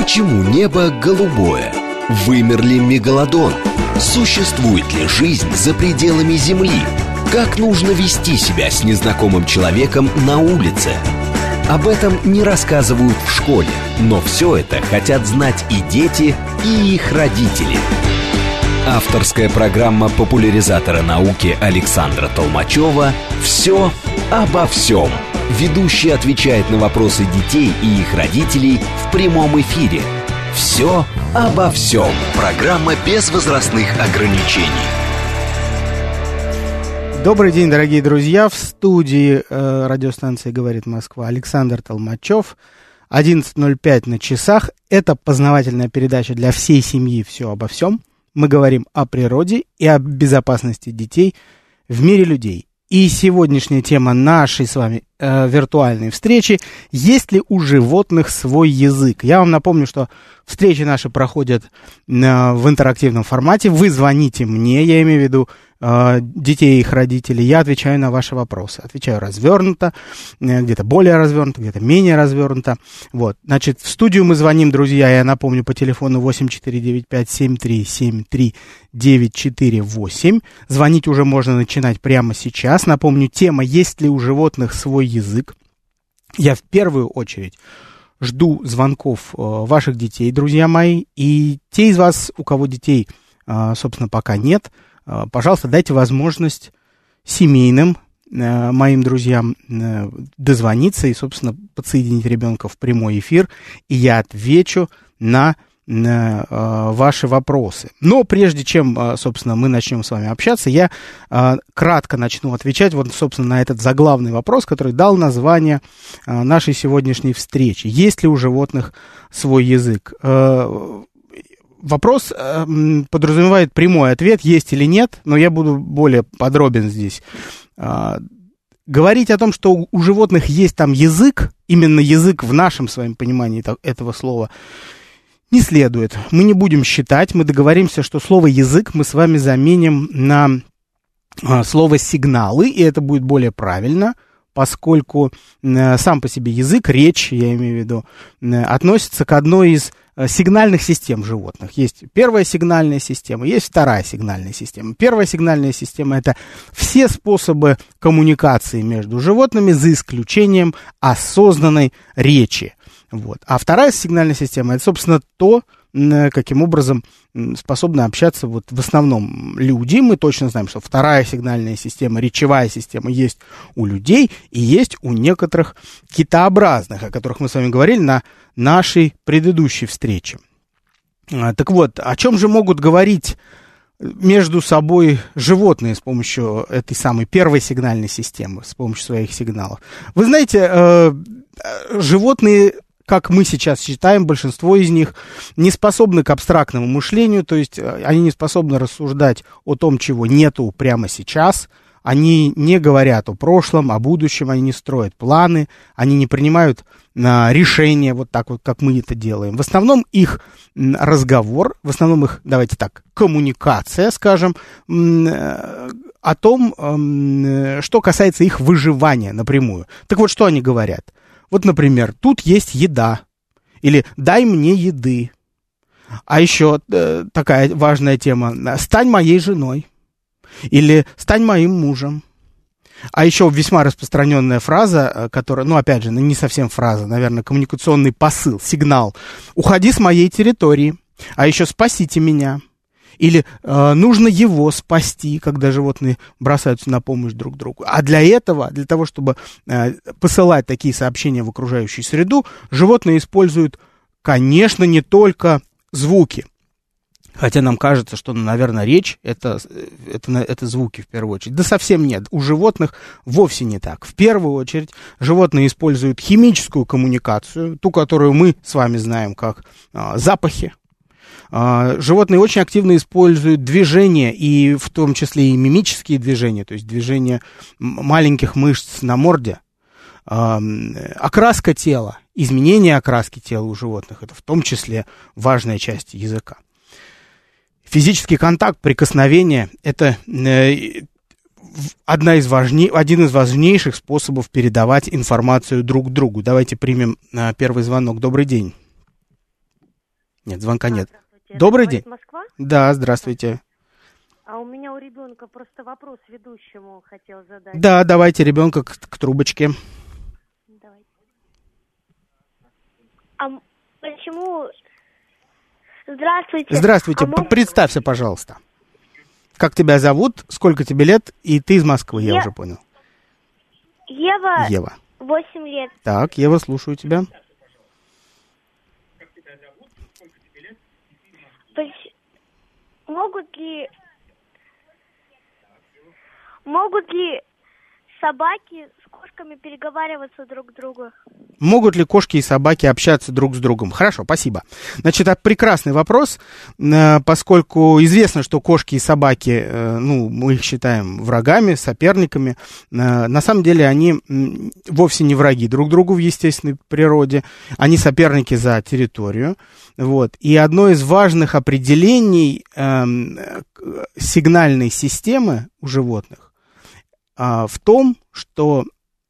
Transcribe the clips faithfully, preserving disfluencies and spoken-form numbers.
Почему небо голубое? Вымер ли мегалодон? Существует ли жизнь за пределами Земли? Как нужно вести себя с незнакомым человеком на улице? Об этом не рассказывают в школе, но все это хотят знать и дети, и их родители. Авторская программа популяризатора науки Александра Толмачева «Все обо всем». Ведущий отвечает на вопросы детей и их родителей в прямом эфире. «Все обо всем». Программа без возрастных ограничений. Добрый день, дорогие друзья. В студии э, радиостанции «Говорит Москва» Александр Толмачев. одиннадцать ноль пять на часах. Это познавательная передача для всей семьи «Все обо всем». Мы говорим о природе и о безопасности детей в мире людей. И сегодняшняя тема нашей с вами э, виртуальной встречи – есть ли у животных свой язык? Я вам напомню, что встречи наши проходят э, в интерактивном формате. Вы звоните мне, я имею в виду э, детей и их родителей. Я отвечаю на ваши вопросы. Отвечаю развернуто, э, где-то более развернуто, где-то менее развернуто. Вот. Значит, в студию мы звоним, друзья, я напомню, по телефону восемь четыре девять пять семь три семь три девять четыре восемь. Звонить уже можно начинать прямо сейчас. Напомню, тема «Есть ли у животных свой язык?». Я в первую очередь жду звонков э, ваших детей, друзья мои. И те из вас, у кого детей, э, собственно, пока нет, э, пожалуйста, дайте возможность семейным э, моим друзьям э, дозвониться и, собственно, подсоединить ребенка в прямой эфир. И я отвечу на на э, ваши вопросы. Но прежде чем, э, собственно, мы начнем с вами общаться, я э, кратко начну отвечать вот, собственно, на этот заглавный вопрос, который дал название э, нашей сегодняшней встречи. Есть ли у животных свой язык? Э, вопрос э, подразумевает прямой ответ, есть или нет, но я буду более подробен здесь. Э, говорить о том, что у животных есть там язык, именно язык в нашем с вами понимании этого слова, не следует. Мы не будем считать, мы договоримся, что слово «язык» мы с вами заменим на а, слово «сигналы», и это будет более правильно, поскольку а, сам по себе язык, речь, я имею в виду, а, относится к одной из а, сигнальных систем животных. Есть первая сигнальная система, есть вторая сигнальная система. Первая сигнальная система – это все способы коммуникации между животными, за исключением осознанной речи. Вот. А вторая сигнальная система – это, собственно, то, каким образом способны общаться вот в основном люди. Мы точно знаем, что вторая сигнальная система, речевая система, есть у людей и есть у некоторых китообразных, о которых мы с вами говорили на нашей предыдущей встрече. Так вот, о чем же могут говорить между собой животные с помощью этой самой первой сигнальной системы, с помощью своих сигналов? Вы знаете, животные, как мы сейчас считаем, большинство из них не способны к абстрактному мышлению, то есть они не способны рассуждать о том, чего нету прямо сейчас, они не говорят о прошлом, о будущем, они не строят планы, они не принимают а, решения вот так вот, как мы это делаем. В основном их разговор, в основном их, давайте так, коммуникация, скажем, о том, что касается их выживания напрямую. Так вот, что они говорят? Вот, например, тут есть еда, или дай мне еды. А еще э, такая важная тема, стань моей женой, или стань моим мужем. А еще весьма распространенная фраза, которая, ну, опять же, не совсем фраза, наверное, коммуникационный посыл, сигнал. Уходи с моей территории, а еще спасите меня. Или э, нужно его спасти, когда животные бросаются на помощь друг другу. А для этого, для того, чтобы э, посылать такие сообщения в окружающую среду, животные используют, конечно, не только звуки. Хотя нам кажется, что, наверное, речь это, это, это звуки в первую очередь. Да совсем нет. У животных вовсе не так. В первую очередь животные используют химическую коммуникацию, ту, которую мы с вами знаем как э, запахи. Животные очень активно используют движения, и в том числе и мимические движения, то есть движения маленьких мышц на морде. Окраска тела, изменение окраски тела у животных – это в том числе важная часть языка. Физический контакт, прикосновение – это одна из важней, один из важнейших способов передавать информацию друг другу. Давайте примем первый звонок. Добрый день. Нет, звонка нет. Здравствуйте. Добрый день. Москва? Да, здравствуйте. А у меня у ребенка просто вопрос ведущему хотел задать. Да, давайте ребенка к, к трубочке. Давайте. А почему... Здравствуйте. Здравствуйте, А мог... представься, пожалуйста. Как тебя зовут, сколько тебе лет, и ты из Москвы, я, я уже понял. Ева. Ева. Восемь лет. Так, Ева, слушаю тебя. Как тебя зовут, сколько тебе лет, и ты из Москвы. Могут ли... Могут ли собаки с кошками переговариваться друг с другом? Могут ли кошки и собаки общаться друг с другом? Хорошо, спасибо. Значит, это прекрасный вопрос, поскольку известно, что кошки и собаки, ну, мы их считаем врагами, соперниками. На самом деле они вовсе не враги друг другу в естественной природе, они соперники за территорию. Вот. И одно из важных определений э, сигнальной системы у животных э, в том, что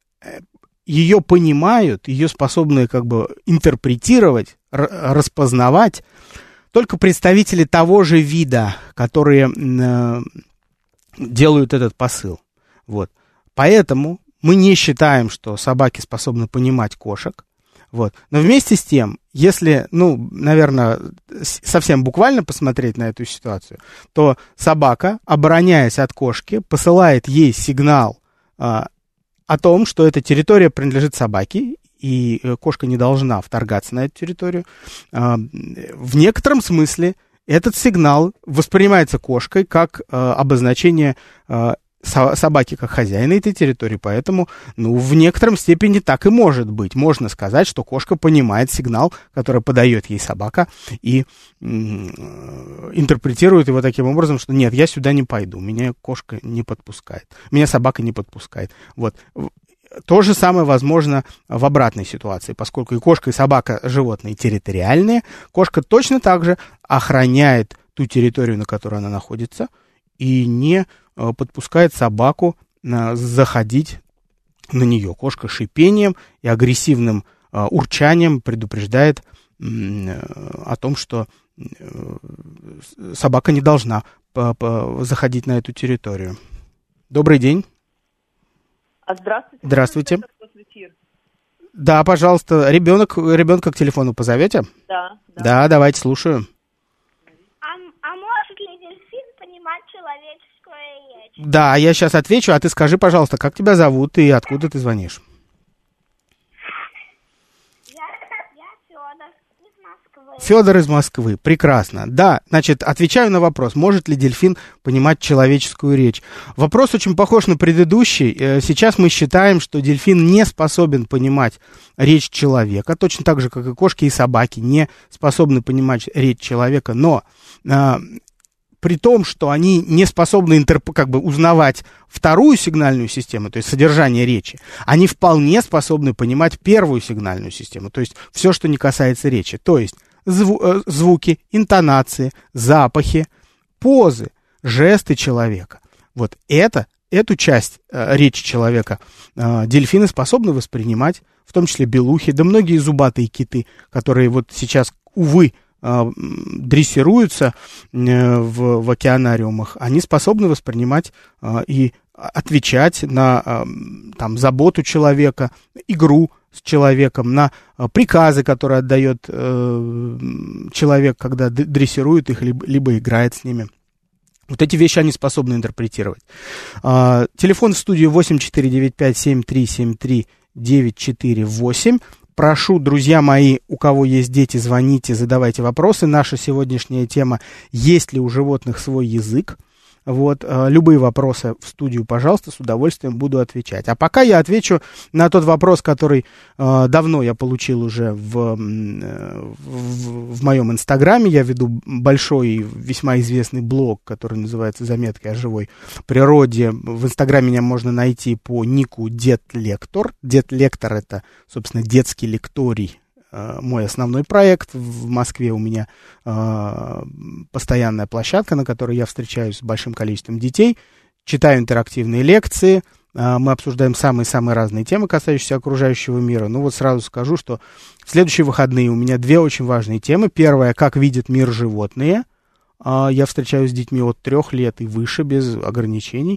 ее понимают, ее способны как бы интерпретировать, р- распознавать только представители того же вида, которые э, делают этот посыл. Вот. Поэтому мы не считаем, что собаки способны понимать кошек. Вот. Но вместе с тем, если, ну, наверное, совсем буквально посмотреть на эту ситуацию, то собака, обороняясь от кошки, посылает ей сигнал а, о том, что эта территория принадлежит собаке, и кошка не должна вторгаться на эту территорию. А, в некотором смысле этот сигнал воспринимается кошкой как а, обозначение а, собаки как хозяина этой территории, поэтому, ну, в некотором степени так и может быть. Можно сказать, что кошка понимает сигнал, который подает ей собака, и м- интерпретирует его таким образом, что нет, я сюда не пойду, меня кошка не подпускает, меня собака не подпускает. Вот. То же самое возможно в обратной ситуации, поскольку и кошка, и собака животные территориальные, кошка точно так же охраняет ту территорию, на которой она находится, и не подпускает собаку а, заходить на нее. Кошка шипением и агрессивным а, урчанием предупреждает м, о том, что э, собака не должна по, по, заходить на эту территорию. Добрый день. Здравствуйте. Здравствуйте. Да, пожалуйста. Ребенок, ребенка к телефону позовете? Да. Да, да давайте, слушаю. А, а может ли дельфин понимать человеческую речь? Да, я сейчас отвечу, а ты скажи, пожалуйста, как тебя зовут и откуда ты звонишь? Я, я Федор из Москвы. Федор из Москвы, прекрасно. Да, значит, отвечаю на вопрос, может ли дельфин понимать человеческую речь. Вопрос очень похож на предыдущий. Сейчас мы считаем, что дельфин не способен понимать речь человека, точно так же, как и кошки и собаки не способны понимать речь человека, но... При том, что они не способны интерп- как бы узнавать вторую сигнальную систему, то есть содержание речи, они вполне способны понимать первую сигнальную систему, то есть все, что не касается речи. То есть зву- э, звуки, интонации, запахи, позы, жесты человека. Вот это, эту часть э, речи человека э, дельфины способны воспринимать, в том числе белухи, да многие зубатые киты, которые вот сейчас, увы, дрессируются в, в океанариумах, они способны воспринимать а, и отвечать на а, там, заботу человека, игру с человеком, на а, приказы, которые отдает а, человек, когда дрессирует их, либо, либо играет с ними. Вот эти вещи они способны интерпретировать. А, телефон в студии восемь четыре девять пять семь три семь три девять четыре восемь. Прошу, друзья мои, у кого есть дети, звоните, задавайте вопросы. Наша сегодняшняя тема «Есть ли у животных свой язык?». Вот, любые вопросы в студию, пожалуйста, с удовольствием буду отвечать. А пока я отвечу на тот вопрос, который э, давно я получил уже в, в, в моем инстаграме. Я веду большой и весьма известный блог, который называется «Заметки о живой природе». В инстаграме меня можно найти по нику Дед Лектор. Дед Лектор — это, собственно, детский лекторий. Мой основной проект. В Москве у меня э, постоянная площадка, на которой я встречаюсь с большим количеством детей, читаю интерактивные лекции, Мы обсуждаем самые-самые разные темы, касающиеся окружающего мира. Ну вот сразу скажу, что в следующие выходные у меня две очень важные темы. Первая, как видят мир животные. Я встречаюсь с детьми от трех лет и выше, без ограничений.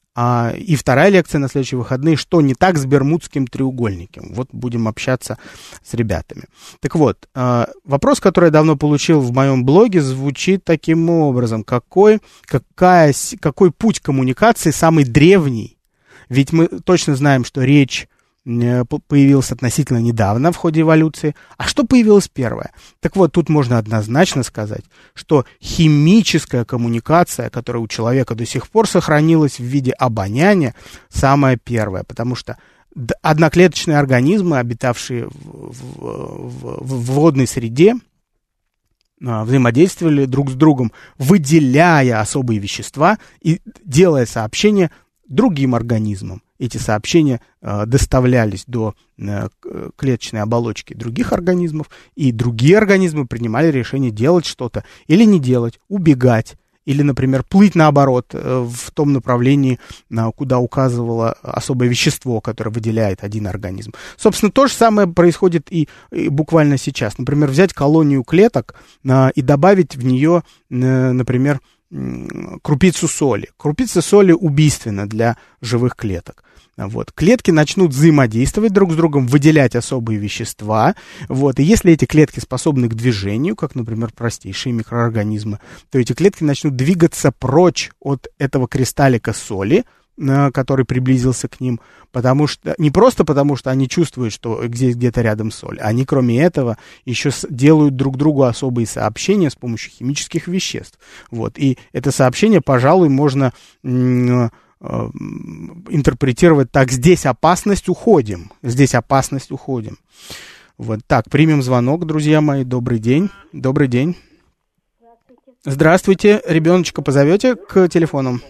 И вторая лекция на следующие выходные, что не так с Бермудским треугольником. Вот будем общаться с ребятами. Так вот, вопрос, который я давно получил в моем блоге, звучит таким образом. Какой, какая, какой путь коммуникации самый древний? Ведь мы точно знаем, что речь появилась относительно недавно в ходе эволюции. А что появилось первое? Так вот, тут можно однозначно сказать, что химическая коммуникация, которая у человека до сих пор сохранилась в виде обоняния, самая первая. Потому что одноклеточные организмы, обитавшие в, в, в водной среде, взаимодействовали друг с другом, выделяя особые вещества и делая сообщения другим организмам. Эти сообщения э, доставлялись до э, клеточной оболочки других организмов, и другие организмы принимали решение делать что-то или не делать, убегать, или, например, плыть наоборот э, в том направлении, э, куда указывало особое вещество, которое выделяет один организм. Собственно, то же самое происходит и, и буквально сейчас. Например, взять колонию клеток э, и добавить в нее, э, например, крупицу соли. Крупица соли убийственна для живых клеток. Вот. Клетки начнут взаимодействовать друг с другом, выделять особые вещества. Вот. И если эти клетки способны к движению, как, например, простейшие микроорганизмы, то эти клетки начнут двигаться прочь от этого кристаллика соли, который приблизился к ним, потому что, не просто потому, что они чувствуют, что здесь где-то рядом соль, они, кроме этого, еще делают друг другу особые сообщения с помощью химических веществ. Вот. И это сообщение, пожалуй, можно м- м- интерпретировать так: здесь опасность, уходим. Здесь опасность, уходим. Вот так, примем звонок, друзья мои. Добрый день. Добрый день. Здравствуйте. Здравствуйте. Ребеночка позовете к телефону?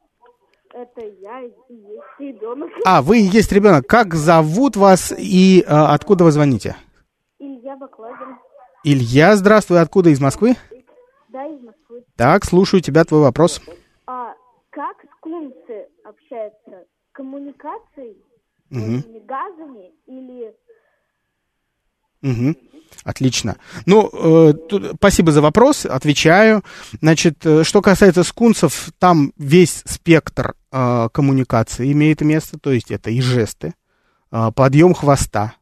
Это я и есть ребенок. А, вы и есть ребенок. Как зовут вас и а, откуда вы звоните? Илья Бакладин. Илья, здравствуй. Откуда? Из Москвы? Да, из Москвы. Так, слушаю тебя, твой вопрос. А как скунсы общаются? Коммуникацией? Угу. Газами или... Угу. Отлично. Ну, э, тут, спасибо за вопрос, отвечаю. Значит, э, что касается скунсов, там весь спектр э, коммуникации имеет место, то есть это и жесты, э, подъем хвоста.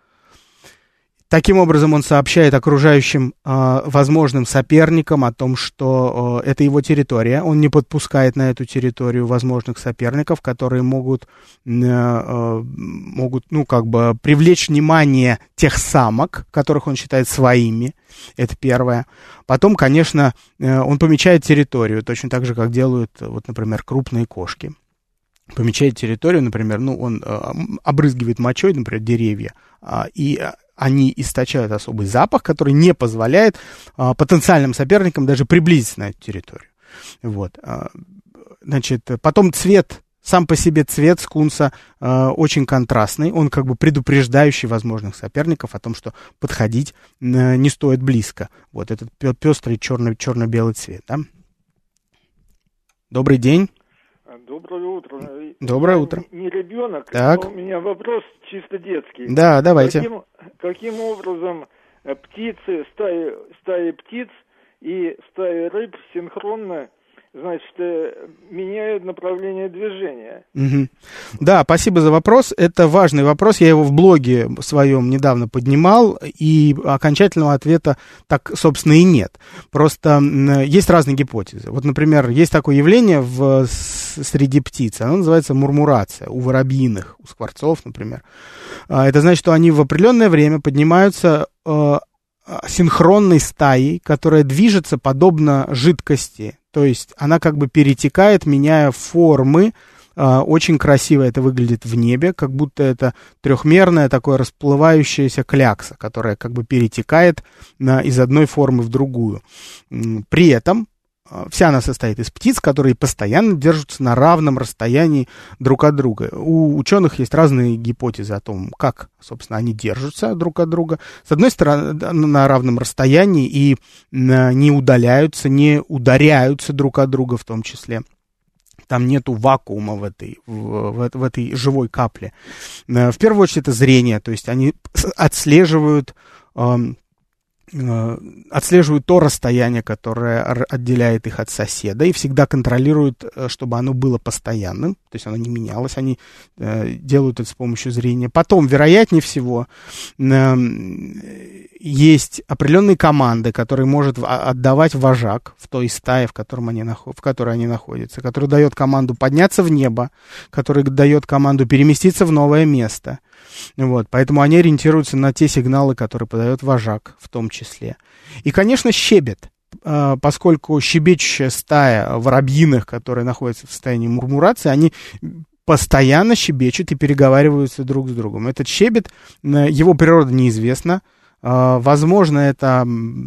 Таким образом, он сообщает окружающим э, возможным соперникам о том, что э, это его территория. Он не подпускает на эту территорию возможных соперников, которые могут, э, э, могут, ну, как бы привлечь внимание тех самок, которых он считает своими. Это первое. Потом, конечно, э, он помечает территорию, точно так же, как делают, вот, например, крупные кошки. Помечает территорию, например, ну, он э, обрызгивает мочой, например, деревья, э, и они источают особый запах, который не позволяет э, потенциальным соперникам даже приблизиться на эту территорию. Вот. Э, значит, потом цвет, сам по себе цвет скунса э, очень контрастный, он как бы предупреждающий возможных соперников о том, что подходить э, не стоит близко. Вот этот пестрый черно- черно-белый цвет. Да? Добрый день. Доброе утро. Доброе Я утро. Не ребенок, так. но у меня вопрос чисто детский. Да, давайте. Каким, каким образом птицы, стаи, стаи птиц и стаи рыб синхронно, значит, меняют направление движения? Угу. Да, спасибо за вопрос. Это важный вопрос. Я его в блоге своем недавно поднимал, и окончательного ответа так, собственно, и нет. Просто есть разные гипотезы. Вот, например, есть такое явление в, среди птиц. Оно называется мурмурация. У воробьиных, у скворцов, например. Это значит, что они в определенное время поднимаются э, синхронной стаей, которая движется подобно жидкости. То есть она как бы перетекает, меняя формы. Э, очень красиво это выглядит в небе, как будто это трехмерная такое расплывающаяся клякса, которая как бы перетекает э, из одной формы в другую. При этом вся она состоит из птиц, которые постоянно держатся на равном расстоянии друг от друга. У ученых есть разные гипотезы о том, как, собственно, они держатся друг от друга. С одной стороны, на равном расстоянии и не удаляются, не ударяются друг от друга в том числе. там нету вакуума в этой, в, в, в этой живой капле. В первую очередь это зрение, то есть они отслеживают, э, э, отслеживают то расстояние, которое отделяет их от соседа, и всегда контролируют, чтобы оно было постоянным, то есть оно не менялось, они э, делают это с помощью зрения. Потом, вероятнее всего, э, есть определенные команды, которые может отдавать вожак в той стае, в, котором они, в которой они находятся, который дает команду подняться в небо, который дает команду переместиться в новое место. Вот, поэтому они ориентируются на те сигналы, которые подает вожак в том числе. И, конечно, щебет, поскольку щебечущая стая воробьиных, которые находятся в состоянии мурмурации, они постоянно щебечут и переговариваются друг с другом. Этот щебет, его природа неизвестна. Возможно, это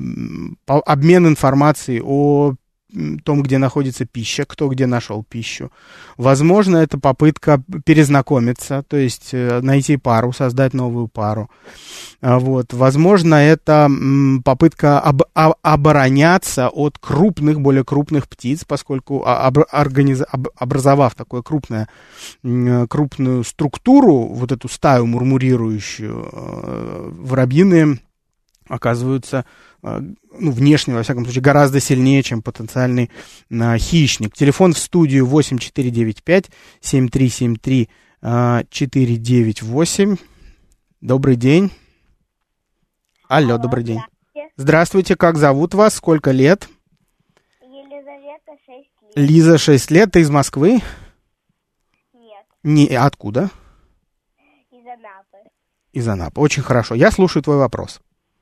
обмен информацией о том, где находится пища, кто где нашел пищу. Возможно, это попытка перезнакомиться, то есть найти пару, создать новую пару. Вот. Возможно, это попытка об, об, обороняться от крупных, более крупных птиц, поскольку об, организ, об, образовав такую крупную, крупную структуру, вот эту стаю мурмурирующую, воробьиные оказываются, ну, внешне, во всяком случае, гораздо сильнее, чем потенциальный а, хищник. Телефон в студию восемь четыре девять пять семь три семь три четыре девять восемь. Добрый день. Алло, Алло, добрый день. Здравствуйте. Здравствуйте, как зовут вас? Сколько лет? Елизавета, шесть лет. Лиза, шесть лет. Ты из Москвы? Нет, Не, откуда? из Анапы. Из Анапы. Очень хорошо. Я слушаю твой вопрос.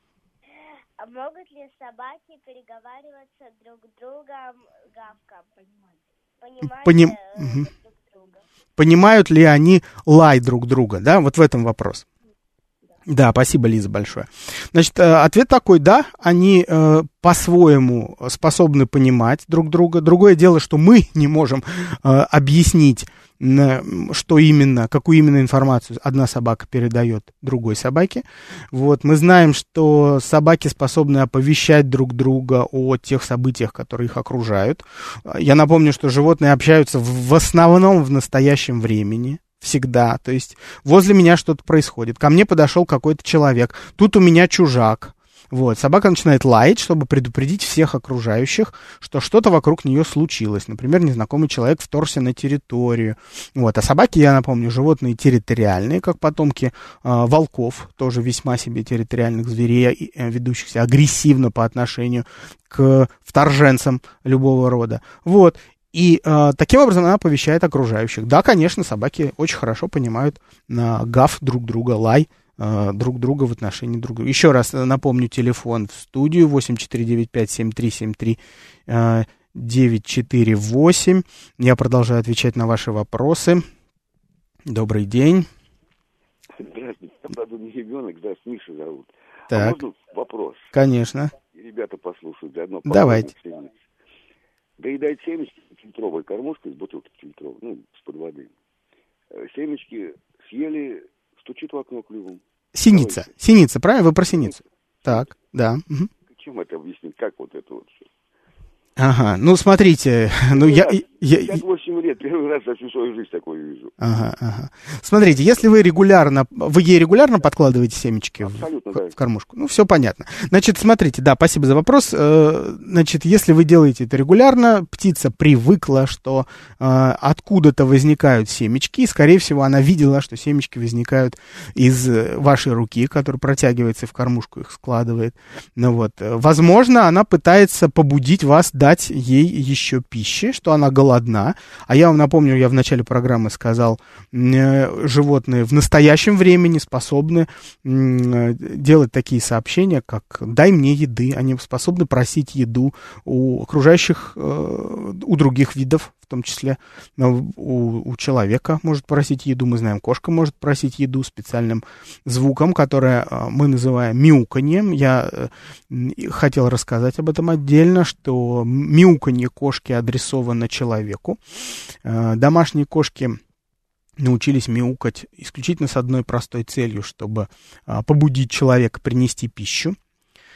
А могут ли собаки переговариваться друг с другом гавком? Понимать, Поним... э, Мгм. друг друга. Понимают ли они лай друг друга, да? Вот в этом вопрос. Да, спасибо, Лиза, большое. Значит, ответ такой, да, они э, по-своему способны понимать друг друга. Другое дело, что мы не можем э, объяснить, э, что именно, какую именно информацию одна собака передает другой собаке. Вот, мы знаем, что собаки способны оповещать друг друга о тех событиях, которые их окружают. Я напомню, что животные общаются в, в основном в настоящем времени. Всегда, то есть возле меня что-то происходит, ко мне подошел какой-то человек, тут у меня чужак, вот, собака начинает лаять, чтобы предупредить всех окружающих, что что-то вокруг нее случилось, например, незнакомый человек вторгся на территорию, вот, а собаки, я напомню, животные территориальные, как потомки э, волков, тоже весьма себе территориальных зверей, э, ведущихся агрессивно по отношению к вторженцам любого рода, вот. И э, таким образом она оповещает окружающих. Да, конечно, собаки очень хорошо понимают э, гав друг друга, лай э, друг друга в отношении друг друга. Еще раз напомню, телефон в студию восемь четыре девять пять семь три семь три девять четыре восемь. Я продолжаю отвечать на ваши вопросы. Добрый день. Здравствуйте, правда, не ребенок, да, Миша зовут. Так. А можно вопрос? Конечно. Ребята послушают заодно. Давайте. Доедать семечки фильтровой кормушкой из бутылки фильтровой, ну, из-под воды. Семечки съели, стучит в окно клювом. Синица. Давайте. Синица, правильно? Вы про синицу. Так, да. Угу. Чем это объяснить? Как вот это вот все? Ага, ну смотрите, ну я, я, пятьдесят восемь лет, первый раз за всю свою жизнь такое вижу. Ага, ага. Смотрите, если вы регулярно, вы ей регулярно подкладываете семечки в, да. в кормушку? Ну, все понятно. Значит, смотрите, да, спасибо за вопрос. Значит, если вы делаете это регулярно, птица привыкла, что э, откуда-то возникают семечки, и, скорее всего, она видела, что семечки возникают из вашей руки, которая протягивается в кормушку, их складывает. Ну вот, возможно, она пытается побудить вас дать ей еще пищи, что она голодна. А я вам напомню, я в начале программы сказал, э, животные в настоящем времени способны э, делать такие сообщения, как «дай мне еды». Они способны просить еду у окружающих, э, у других видов, в том числе у, у человека может просить еду. Мы знаем, кошка может просить еду специальным звуком, которое мы называем мяуканьем. Я хотел рассказать об этом отдельно, что мяуканье кошки адресовано человеку. Домашние кошки научились мяукать исключительно с одной простой целью, чтобы побудить человека принести пищу.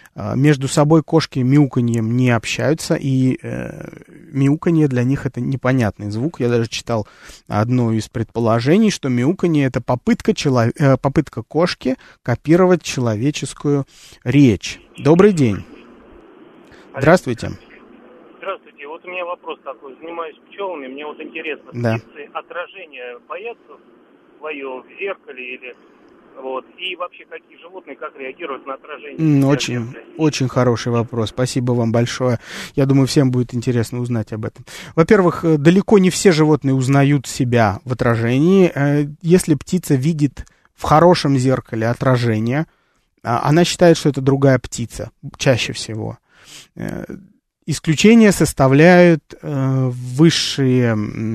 Между собой кошки мяуканьем не общаются, и э, мяуканье для них это непонятный звук. Я даже читал одно из предположений, что мяуканье это попытка, челов... э, попытка кошки копировать человеческую речь. Добрый день. Здравствуйте. Здравствуйте. Вот у меня вопрос такой. Занимаюсь пчелами, мне вот интересно, да. птицы отражение боятся свое в зеркале или... Вот. И вообще, какие животные, как реагируют на отражение? Очень, очень хороший вопрос. Спасибо вам большое. Я думаю, всем будет интересно узнать об этом. Во-первых, далеко не все животные узнают себя в отражении. Если птица видит в хорошем зеркале отражение, она считает, что это другая птица, чаще всего. Исключения составляют высшие,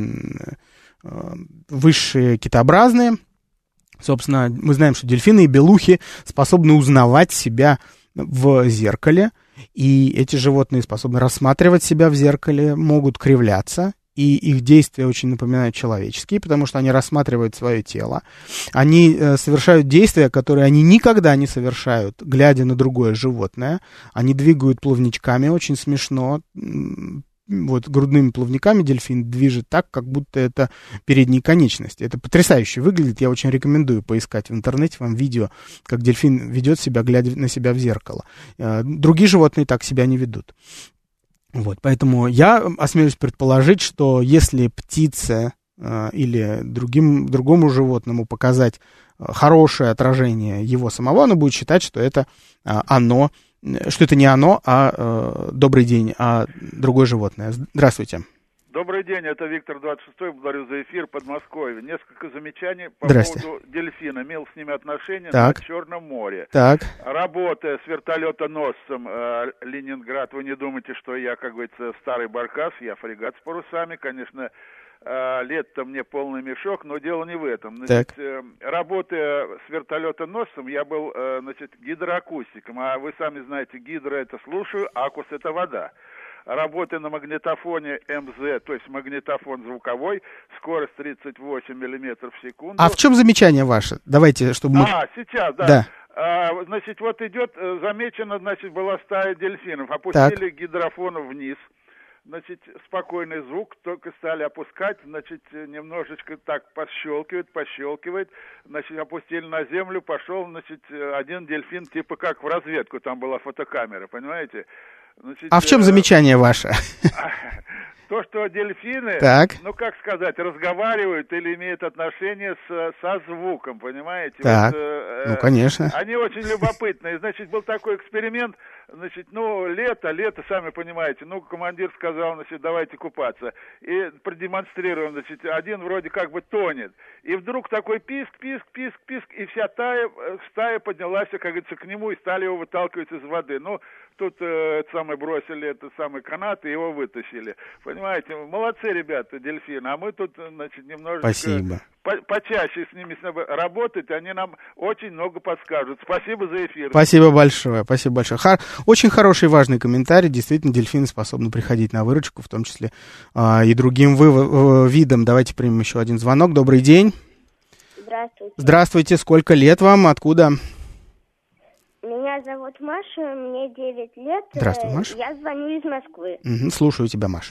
высшие китообразные. Собственно, мы знаем, что дельфины и белухи способны узнавать себя в зеркале, и эти животные способны рассматривать себя в зеркале, могут кривляться, и их действия очень напоминают человеческие, потому что они рассматривают свое тело. Они э, совершают действия, которые они никогда не совершают, глядя на другое животное. Они двигают плавничками очень смешно. Вот грудными плавниками дельфин движет так, как будто это передние конечности. Это потрясающе выглядит. Я очень рекомендую поискать в интернете вам видео, как дельфин ведет себя, глядя на себя в зеркало. Другие животные так себя не ведут. Вот, поэтому я осмелюсь предположить, что если птице или другим, другому животному показать хорошее отражение его самого, оно будет считать, что это оно, что это не оно, а э, добрый день, а другое животное. Здравствуйте. Добрый день, это Виктор двадцать шестой, благодарю за эфир, Подмосковье. Несколько замечаний по поводу дельфина. Имел с ними отношения так. на Черном море. Так. Работая с вертолетоносцем э, Ленинград, вы не думайте, что я, как говорится, старый баркас, я фрегат с парусами, конечно. Лет-то мне полный мешок, но дело не в этом. Значит, э, работая с вертолетоносцем, я был, э, значит, гидроакустиком. А вы сами знаете, гидро это слушаю, акус это вода. Работая на магнитофоне эм зэ, то есть магнитофон звуковой, скорость тридцать восемь миллиметров в секунду. А в чем замечание ваше? Давайте, чтобы мы... А, сейчас, да. да. А, значит, вот идет, замечено, значит, была стая дельфинов. Опустили так. гидрофон вниз. Значит, спокойный звук, только стали опускать, значит, немножечко так пощелкивает, пощелкивает, значит, опустили на землю, пошел, значит, один дельфин, типа как в разведку, там была фотокамера, понимаете? Значит, а в чем э, замечание ваше? То, что дельфины, так. ну, как сказать, разговаривают или имеют отношение с, со звуком, понимаете? Так, вот, э, ну, конечно. Они очень любопытные. Значит, был такой эксперимент, значит, ну, лето, лето, сами понимаете, ну, командир сказал, значит, давайте купаться. И продемонстрируем, значит, один вроде как бы тонет. И вдруг такой писк, писк, писк, писк, и вся тая, стая поднялась, как говорится, к нему и стали его выталкивать из воды. Ну, тут э, это самое, бросили этот самый канат и его вытащили. Понимаете, молодцы ребята, дельфины, а мы тут, значит, немножечко... Спасибо. По- почаще с ними работать, они нам очень много подскажут. Спасибо за эфир. Спасибо большое, спасибо большое. Хар- очень хороший, важный комментарий. Действительно, дельфины способны приходить на выручку, в том числе а, и другим вы- видам. Давайте примем еще один звонок. Добрый день. Здравствуйте. Здравствуйте. Сколько лет вам? Откуда? Меня зовут Маша, мне девять лет. Здравствуй, Маша. Я звоню из Москвы. Угу, слушаю тебя, Маша.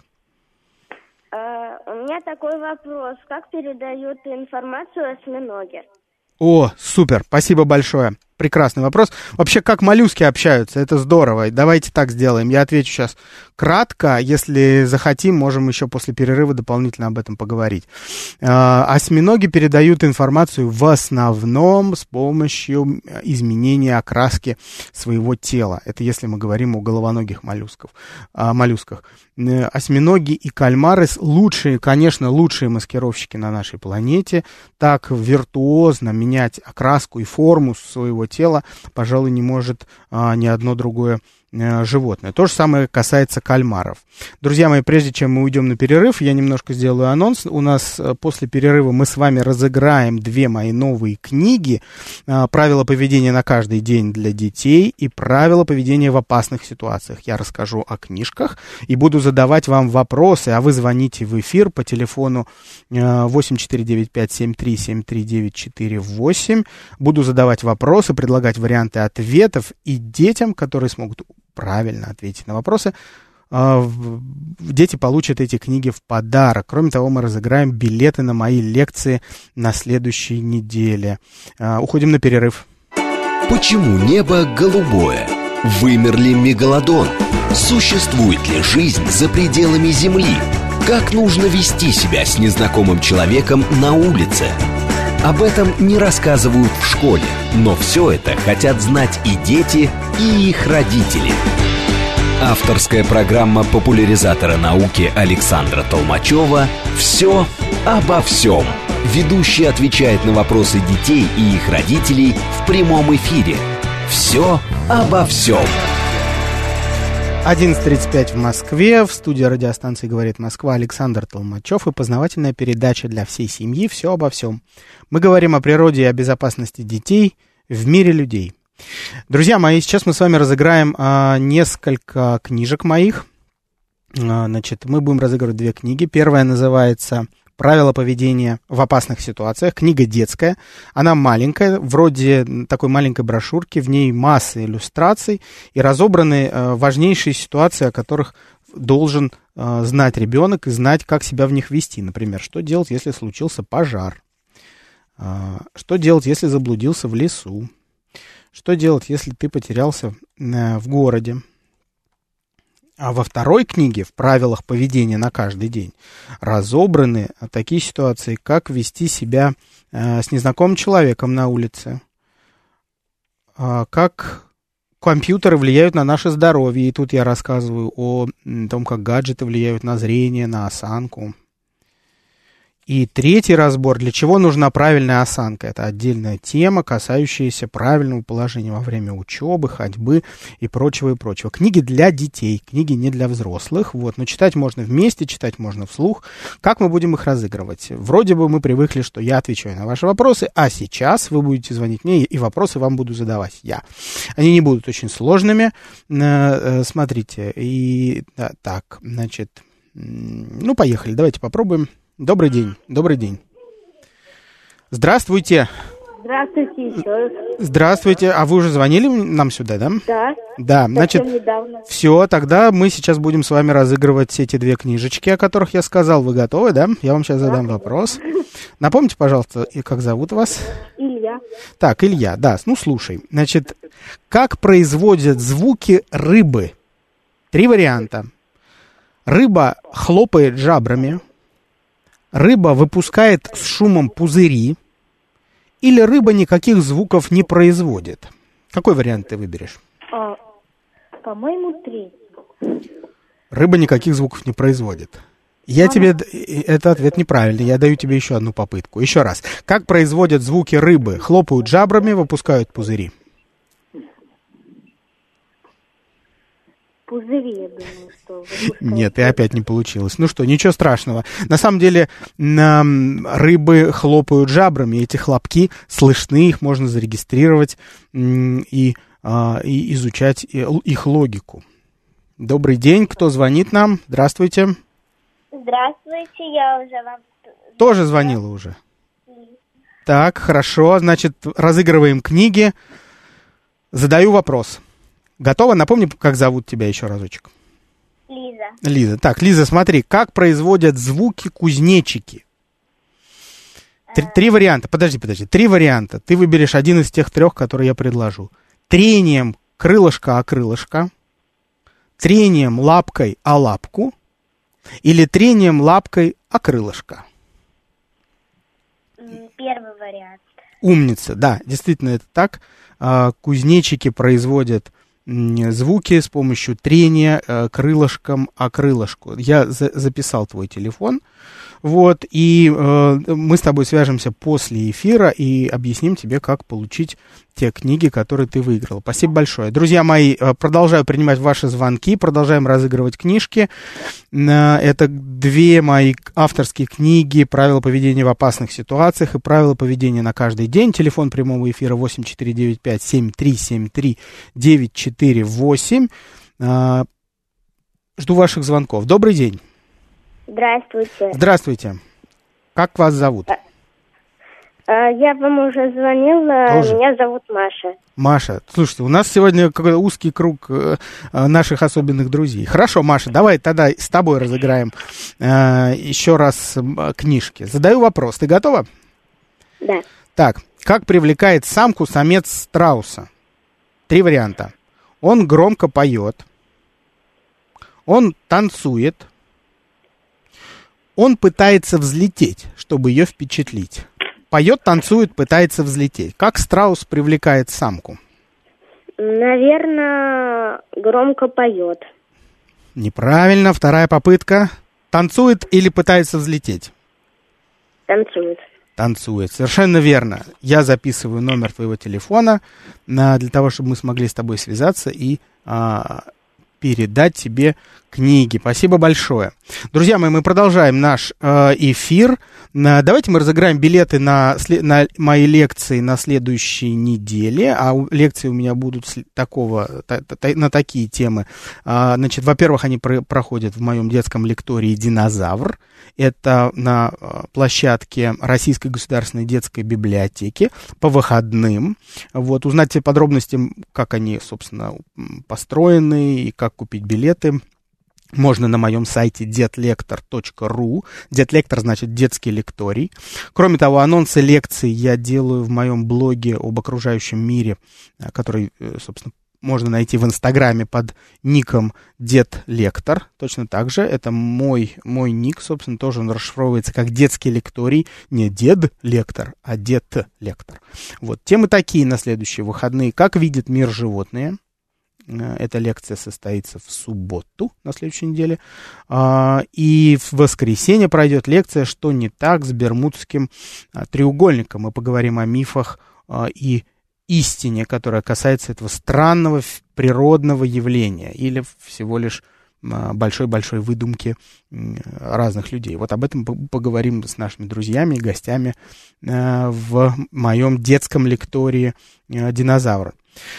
Uh, у меня такой вопрос. Как передают информацию осьминоги? О, супер, спасибо большое. Прекрасный вопрос. Вообще, как моллюски общаются, это здорово. Давайте так сделаем. Я отвечу сейчас кратко. Если захотим, можем еще после перерыва дополнительно об этом поговорить. Осьминоги передают информацию в основном с помощью изменения окраски своего тела. Это если мы говорим о головоногих моллюсках. моллюсках. Осьминоги и кальмары лучшие, конечно, лучшие маскировщики на нашей планете. Так виртуозно менять окраску и форму своего тела, пожалуй, не может а, ни одно другое э, животное. То же самое касается кальмаров. Друзья мои, прежде чем мы уйдем на перерыв, я немножко сделаю анонс. У нас э, после перерыва мы с вами разыграем две мои новые книги э, «Правила поведения на каждый день для детей» и «Правила поведения в опасных ситуациях». Я расскажу о книжках и буду задавать вам вопросы, а вы звоните в эфир по телефону э, восемь четыре девять пять семь три семь три девять четыре восемь. Буду задавать вопросы, предлагать варианты ответов, и детям, которые смогут правильно ответить на вопросы, э, дети получат эти книги в подарок. Кроме того, мы разыграем билеты на мои лекции на следующей неделе. Э, уходим на перерыв. Почему небо голубое? Вымер ли мегалодон? Существует ли жизнь за пределами Земли? Как нужно вести себя с незнакомым человеком на улице? Об этом не рассказывают в школе, но все это хотят знать и дети, и их родители. Авторская программа популяризатора науки Александра Толмачева «Все обо всем». Ведущий отвечает на вопросы детей и их родителей в прямом эфире. «Все обо всем». одиннадцать тридцать пять в Москве. В студии радиостанции «Говорит Москва» Александр Толмачев и познавательная передача для всей семьи «Все обо всем». Мы говорим о природе и о безопасности детей в мире людей. Друзья мои, сейчас мы с вами разыграем а, несколько книжек моих. А, значит, мы будем разыгрывать две книги. Первая называется «Правила поведения в опасных ситуациях». Книга детская. Она маленькая, вроде такой маленькой брошюрки. В ней масса иллюстраций и разобраны а, важнейшие ситуации, о которых должен а, знать ребенок и знать, как себя в них вести. Например, что делать, если случился пожар. А, что делать, если заблудился в лесу. Что делать, если ты потерялся э, в городе? А во второй книге, в правилах поведения на каждый день, разобраны такие ситуации, как вести себя э, с незнакомым человеком на улице, э, как компьютеры влияют на наше здоровье. И тут я рассказываю о том, как гаджеты влияют на зрение, на осанку. И третий разбор, для чего нужна правильная осанка. Это отдельная тема, касающаяся правильного положения во время учебы, ходьбы и прочего, и прочего. Книги для детей, книги не для взрослых. Вот. Но читать можно вместе, читать можно вслух. Как мы будем их разыгрывать? Вроде бы мы привыкли, что я отвечаю на ваши вопросы, а сейчас вы будете звонить мне, и вопросы вам буду задавать я. Они не будут очень сложными. Смотрите. И да, так, значит, ну, поехали, давайте попробуем. Добрый день, добрый день. Здравствуйте. Здравствуйте еще. Здравствуйте. А вы уже звонили нам сюда, да? Да. Да, значит, все, тогда мы сейчас будем с вами разыгрывать эти две книжечки, о которых я сказал. Вы готовы, да? Я вам сейчас задам вопрос. Напомните, пожалуйста, и как зовут вас? Илья. Так, Илья, да, ну слушай. Значит, как производят звуки рыбы? Три варианта. Рыба хлопает жабрами. Рыба выпускает с шумом пузыри, или рыба никаких звуков не производит? Какой вариант ты выберешь? А, по-моему, третий. Рыба никаких звуков не производит. Я тебе... Это ответ неправильный. Я даю тебе еще одну попытку. Еще раз. Как производят звуки рыбы? Хлопают жабрами, выпускают пузыри. Пузыри, я думаю, что... Выпускают. Нет, и опять не получилось. Ну что, ничего страшного. На самом деле рыбы хлопают жабрами. Эти хлопки слышны, их можно зарегистрировать и, и изучать их логику. Добрый день, кто звонит нам? Здравствуйте. Здравствуйте, я уже вам... Тоже звонила уже? Так, хорошо, значит, разыгрываем книги. Задаю вопрос. Готова? Напомни, как зовут тебя еще разочек. Лиза. Лиза. Так, Лиза, смотри, как производят звуки кузнечики? Три, три варианта. Подожди, подожди. Три варианта. Ты выберешь один из тех трех, которые я предложу. Трением крылышко о крылышко, трением лапкой о лапку или трением лапкой о крылышко. Первый вариант. Умница, да, действительно это так. Кузнечики производят звуки с помощью трения крылышком о крылышку. Я за- записал твой телефон. Вот, и э, мы с тобой свяжемся после эфира и объясним тебе, как получить те книги, которые ты выиграл. Спасибо большое. Друзья мои, продолжаю принимать ваши звонки, продолжаем разыгрывать книжки. Это две мои авторские книги «Правила поведения в опасных ситуациях» и «Правила поведения на каждый день». Телефон прямого эфира восемь четыре девять пять семь три семь три девять четыре восемь. Жду ваших звонков. Добрый день. Здравствуйте. Здравствуйте. Как вас зовут? Я вам уже звонила, Тоже? Меня зовут Маша. Маша, слушайте, у нас сегодня какой-то узкий круг э, наших особенных друзей. Хорошо, Маша, давай тогда с тобой разыграем э, еще раз э, книжки. Задаю вопрос, ты готова? Да. Так, как привлекает самку самец страуса? Три варианта. Он громко поет, он танцует, он пытается взлететь, чтобы ее впечатлить. Поет, танцует, пытается взлететь. Как страус привлекает самку? Наверное, громко поет. Неправильно. Вторая попытка. Танцует или пытается взлететь? Танцует. Танцует. Совершенно верно. Я записываю номер твоего телефона а, для того, чтобы мы смогли с тобой связаться и а, передать тебе книги. Спасибо большое. Друзья мои, мы продолжаем наш э, эфир. На, давайте мы разыграем билеты на, на мои лекции на следующей неделе. А у, лекции у меня будут такого, та, та, на такие темы. А, значит, во-первых, они про, проходят в моем детском лектории «Динозавр». Это на площадке Российской государственной детской библиотеки по выходным. Вот, узнать все подробности, как они, собственно, построены и как купить билеты, можно на моем сайте детлектор точка ру. Детлектор значит детский лекторий. Кроме того, анонсы лекций я делаю в моем блоге об окружающем мире, который, собственно, можно найти в Инстаграме под ником Детлектор. Точно так же. Это мой, мой ник, собственно, тоже он расшифровывается как детский лекторий. Не Дедлектор, а Детлектор. Вот. Темы такие на следующие выходные. Как видит мир животные. Эта лекция состоится в субботу на следующей неделе. И в воскресенье пройдет лекция «Что не так с Бермудским треугольником». Мы поговорим о мифах и истине, которая касается этого странного природного явления или всего лишь большой-большой выдумки разных людей. Вот об этом поговорим с нашими друзьями и гостями в моем детском лектории «Динозавр».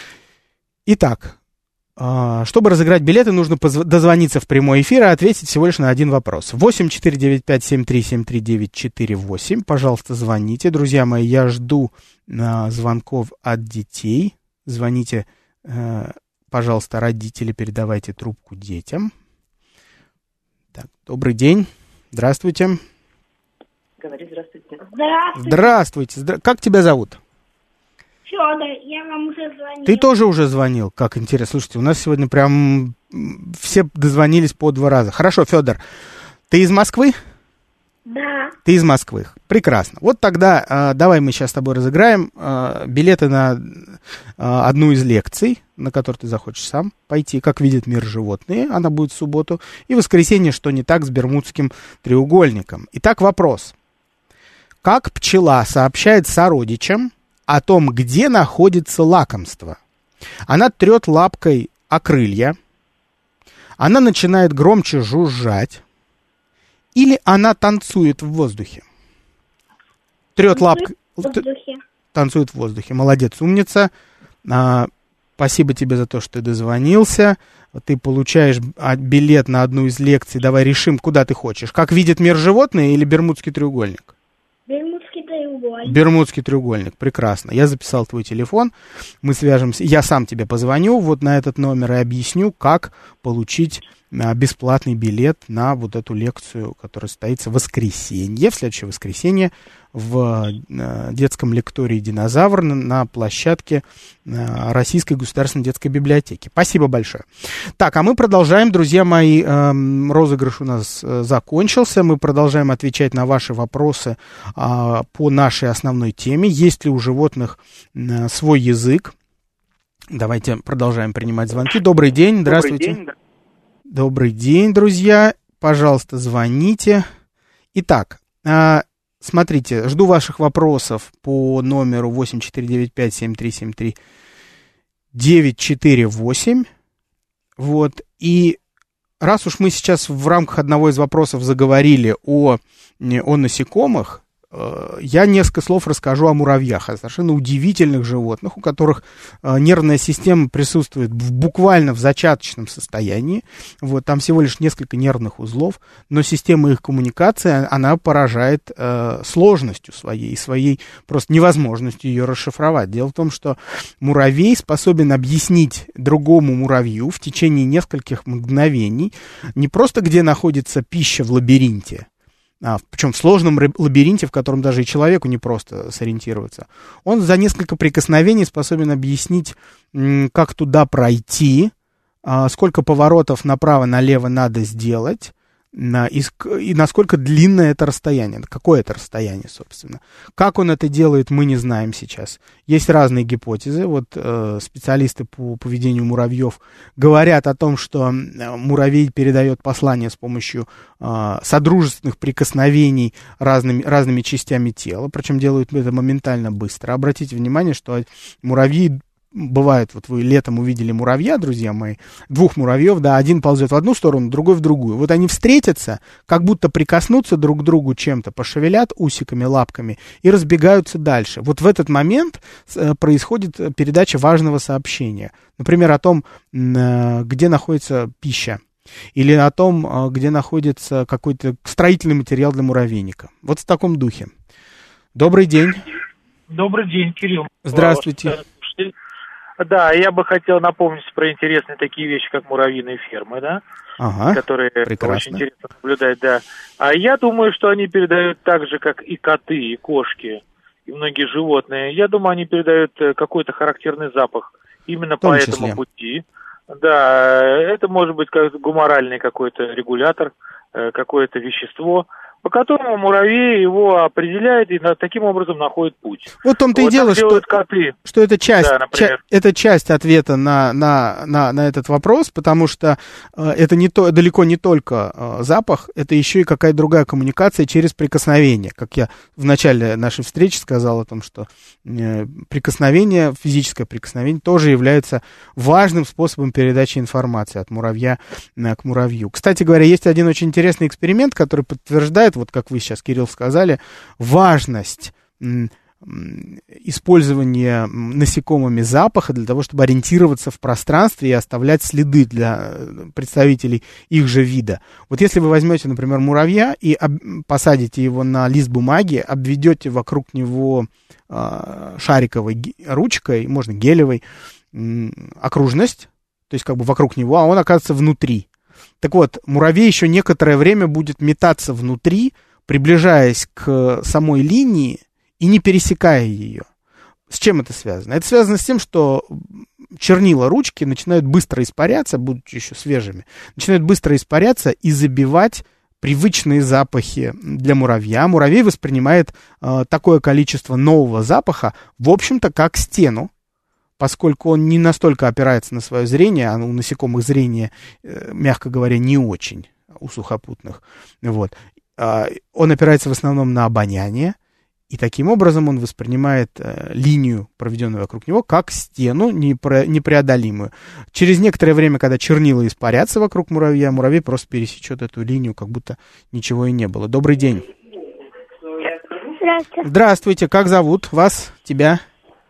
Итак, чтобы разыграть билеты, нужно дозвониться в прямой эфир и ответить всего лишь на один вопрос. восемь четыре девять пять семь три семь три девять четыре восемь. Пожалуйста, звоните. Друзья мои, я жду а, звонков от детей. Звоните, а, пожалуйста, родители, передавайте трубку детям. Так, добрый день. Здравствуйте. Говори, здравствуйте. Здравствуйте. Здравствуйте. Здра... Как тебя зовут? Федор, я вам уже звонил. Ты тоже уже звонил? Как интересно. Слушайте, у нас сегодня прям все дозвонились по два раза. Хорошо, Федор, ты из Москвы? Да. Ты из Москвы. Прекрасно. Вот тогда э, давай мы сейчас с тобой разыграем э, билеты на э, одну из лекций, на которую ты захочешь сам пойти, «Как видит мир животные». Она будет в субботу. И в воскресенье «Что не так с Бермудским треугольником». Итак, вопрос. Как пчела сообщает сородичам о том, где находится лакомство? Она трет лапкой о крылья, она начинает громче жужжать, или она танцует в воздухе? Трет лапкой... В воздухе. Танцует в воздухе. Молодец, умница. А, спасибо тебе за то, что ты дозвонился. Ты получаешь билет на одну из лекций. Давай решим, куда ты хочешь. «Как видит мир животные» или «Бермудский треугольник»? Бермудский треугольник. Бермудский треугольник, прекрасно. Я записал твой телефон, мы свяжемся, я сам тебе позвоню вот на этот номер и объясню, как получить а, бесплатный билет на вот эту лекцию, которая состоится в воскресенье, в следующее воскресенье в а, детском лектории «Динозавр» на, на площадке а, Российской государственной детской библиотеки. Спасибо большое. Так, а мы продолжаем, друзья мои, э, розыгрыш у нас э, закончился, мы продолжаем отвечать на ваши вопросы э, по нашей основной теме. Есть ли у животных э, свой язык? Давайте продолжаем принимать звонки. Добрый день, здравствуйте. Добрый день, Добрый день, друзья. Пожалуйста, звоните Итак, смотрите, жду ваших вопросов по номеру восемь четыре девять пять семь три семь три девять четыре восемь. Вот, и раз уж мы сейчас в рамках одного из вопросов заговорили о, о насекомых, я несколько слов расскажу о муравьях, о совершенно удивительных животных, у которых нервная система присутствует в, буквально в зачаточном состоянии. Вот, там всего лишь несколько нервных узлов, но система их коммуникации, она поражает э, сложностью своей, своей просто невозможностью ее расшифровать. Дело в том, что муравей способен объяснить другому муравью в течение нескольких мгновений не просто, где находится пища в лабиринте, А, причем в сложном лабиринте, в котором даже и человеку не просто сориентироваться. Он за несколько прикосновений способен объяснить, как туда пройти, сколько поворотов направо-налево надо сделать, и насколько длинное это расстояние, какое это расстояние, собственно. Как он это делает, мы не знаем сейчас. Есть разные гипотезы. Вот э, специалисты по поведению муравьев говорят о том, что муравей передает послание с помощью э, содружественных прикосновений разными, разными частями тела, причем делают это моментально быстро. Обратите внимание, что муравьи бывает, вот вы летом увидели муравья, друзья мои, двух муравьев, да, один ползет в одну сторону, другой в другую. Вот они встретятся, как будто прикоснутся друг к другу чем-то, пошевелят усиками, лапками и разбегаются дальше. Вот в этот момент происходит передача важного сообщения. Например, о том, где находится пища, или о том, где находится какой-то строительный материал для муравейника. Вот в таком духе. Добрый день. Добрый день, Кирилл. Здравствуйте. Да, я бы хотел напомнить про интересные такие вещи, как муравьиные фермы, да, ага, которые прекрасно. Очень интересно наблюдать, да. А я думаю, что они передают так же, как и коты, и кошки, и многие животные. Я думаю, они передают какой-то характерный запах именно по числе. этому пути. Да, это может быть как гуморальный какой-то регулятор, какое-то вещество, по которому муравей его определяет и таким образом находит путь. Вот в том-то вот и дело, что, коты. что это часть, да, ча- это часть ответа на, на, на, на этот вопрос, потому что э, это не то, далеко не только э, запах, это еще и какая-то другая коммуникация через прикосновение. Как я в начале нашей встречи сказал о том, что э, прикосновение, физическое прикосновение тоже является важным способом передачи информации от муравья э, к муравью. Кстати говоря, есть один очень интересный эксперимент, который подтверждает, вот как вы сейчас, Кирилл, сказали, важность м, м, использования насекомыми запаха для того, чтобы ориентироваться в пространстве и оставлять следы для представителей их же вида. Вот если вы возьмете, например, муравья и об, посадите его на лист бумаги, обведете вокруг него э, шариковой ге- ручкой, можно гелевой, м, окружность, то есть как бы вокруг него, а он оказывается внутри. Так вот, муравей еще некоторое время будет метаться внутри, приближаясь к самой линии и не пересекая ее. С чем это связано? Это связано с тем, что чернила ручки начинают быстро испаряться, будучи еще свежими, начинают быстро испаряться и забивать привычные запахи для муравья. Муравей воспринимает э, такое количество нового запаха, в общем-то, как стену, поскольку он не настолько опирается на свое зрение, а у насекомых зрение, мягко говоря, не очень, у сухопутных. Вот. Он опирается в основном на обоняние, и таким образом он воспринимает линию, проведенную вокруг него, как стену непреодолимую. Через некоторое время, когда чернила испарятся вокруг муравья, муравей просто пересечет эту линию, как будто ничего и не было. Добрый день. Здравствуйте. Здравствуйте. Как зовут вас, тебя?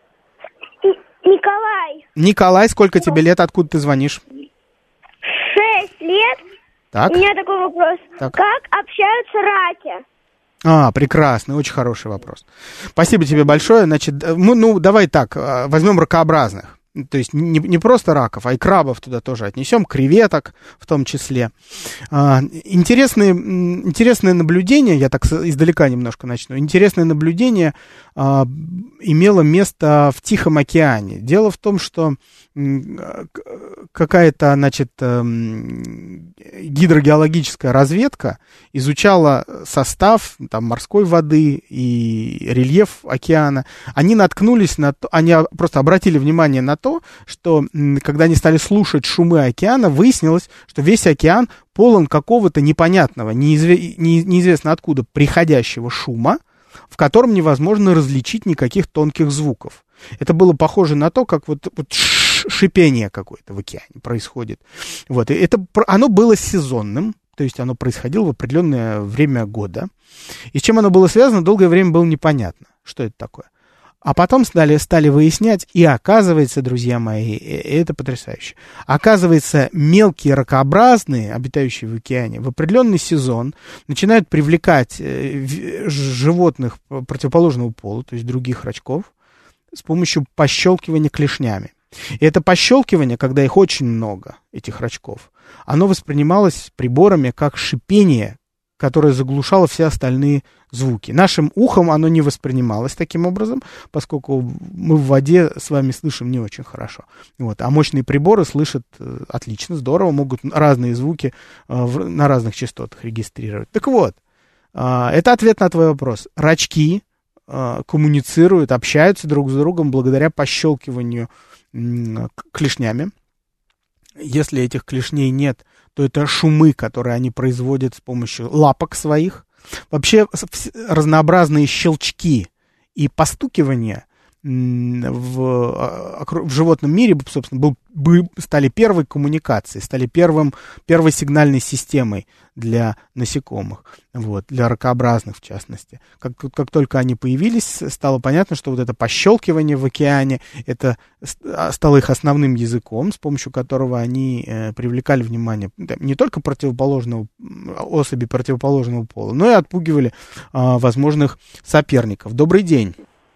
Николай. Николай, сколько тебе лет? Откуда ты звонишь? Шесть лет. Так. У меня такой вопрос. Так. Как общаются раки? А, прекрасно, очень хороший вопрос. Спасибо тебе большое. Значит, мы, ну, давай так, возьмем ракообразных. То есть не, не просто раков, а и крабов туда тоже отнесем, креветок в том числе. А, интересные, интересное наблюдение, я так издалека немножко начну, интересное наблюдение а, имело место в Тихом океане. Дело в том, что какая-то, значит, гидрогеологическая разведка изучала состав там, морской воды и рельеф океана. Они наткнулись на то, они просто обратили внимание на то, что когда они стали слушать шумы океана, выяснилось, что весь океан полон какого-то непонятного, неизве- не, неизвестно откуда приходящего шума, в котором невозможно различить никаких тонких звуков. Это было похоже на то, как вот, вот шипение какое-то в океане происходит. Вот. И это, оно было сезонным, то есть оно происходило в определенное время года. И с чем оно было связано, долгое время было непонятно, что это такое. А потом стали, стали выяснять, и оказывается, друзья мои, это потрясающе, оказывается, мелкие ракообразные, обитающие в океане, в определенный сезон начинают привлекать животных противоположного пола, то есть других рачков, с помощью пощелкивания клешнями. И это пощелкивание, когда их очень много, этих рачков, оно воспринималось приборами как шипение, которое заглушало все остальные звуки. Нашим ухом оно не воспринималось таким образом, поскольку мы в воде с вами слышим не очень хорошо. Вот. А мощные приборы слышат отлично, здорово, могут разные звуки на разных частотах регистрировать. Так вот, это ответ на твой вопрос. Рачки коммуницируют, общаются друг с другом благодаря пощелкиванию клешнями. Если этих клешней нет, то это шумы, которые они производят с помощью лапок своих. Вообще разнообразные щелчки и постукивания в, в животном мире, собственно, был, бы, стали первой коммуникацией, стали первым, первой сигнальной системой для насекомых, вот, для ракообразных в частности. Как, как только они появились, стало понятно, что вот это пощелкивание в океане, это стало их основным языком, с помощью которого они э, привлекали внимание не только противоположного, особи противоположного пола, но и отпугивали э, возможных соперников. Добрый день.